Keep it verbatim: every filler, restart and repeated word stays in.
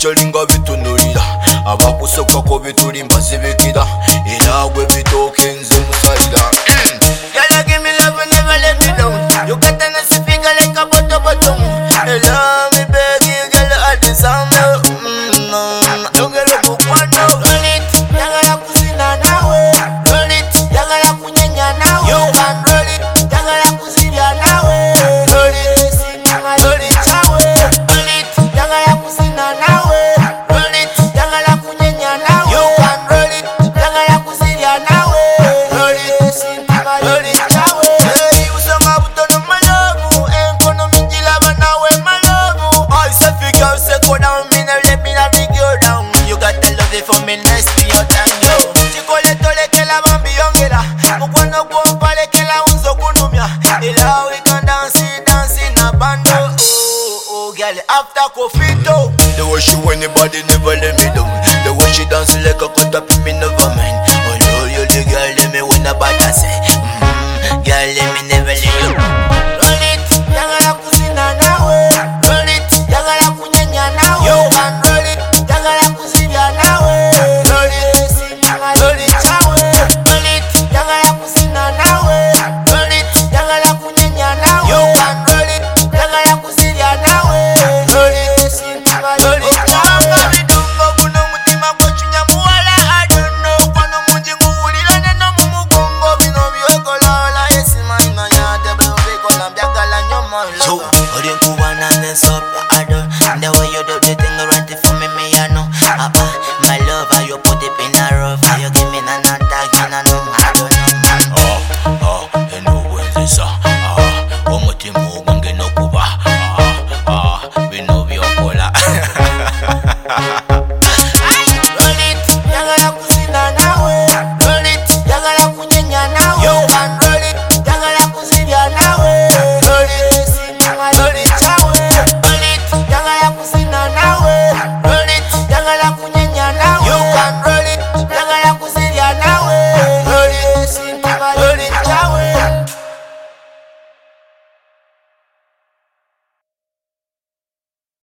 bicalinga bitunulira abakusokako bitulimba zibikira era gwe bitooka enze musalira. Girl, give me love and never let me down. You got an ass figure like a butter bottom. Love me beg you, girl, I deserve you. Mm, don't get a book one now. Roll it, yagala kuzina nawe. Roll it, yagala kunyenya nawe. You can roll it, yagala kuzibya nawe. Roll it, singa roll it nawe. Roll it, yagala kuzina nawe. Roll it, yagala kunyenya nawe. You can roll it, yagala kuzibya nawe. Roll it, singa roll it nawe. Hey, usanga butono malamu, enkono minjilaba nawe malamu. I say figure say go down, me no let me not bring you down. You got the love it for me, nice to your tango. Chikole tole ke la bambi yongera, mukwano gwompale ke la unzo kunumya. Ila we can dance, dance in a bando. Oh, oh, girl, after Kofito, the way she when the body never let me down.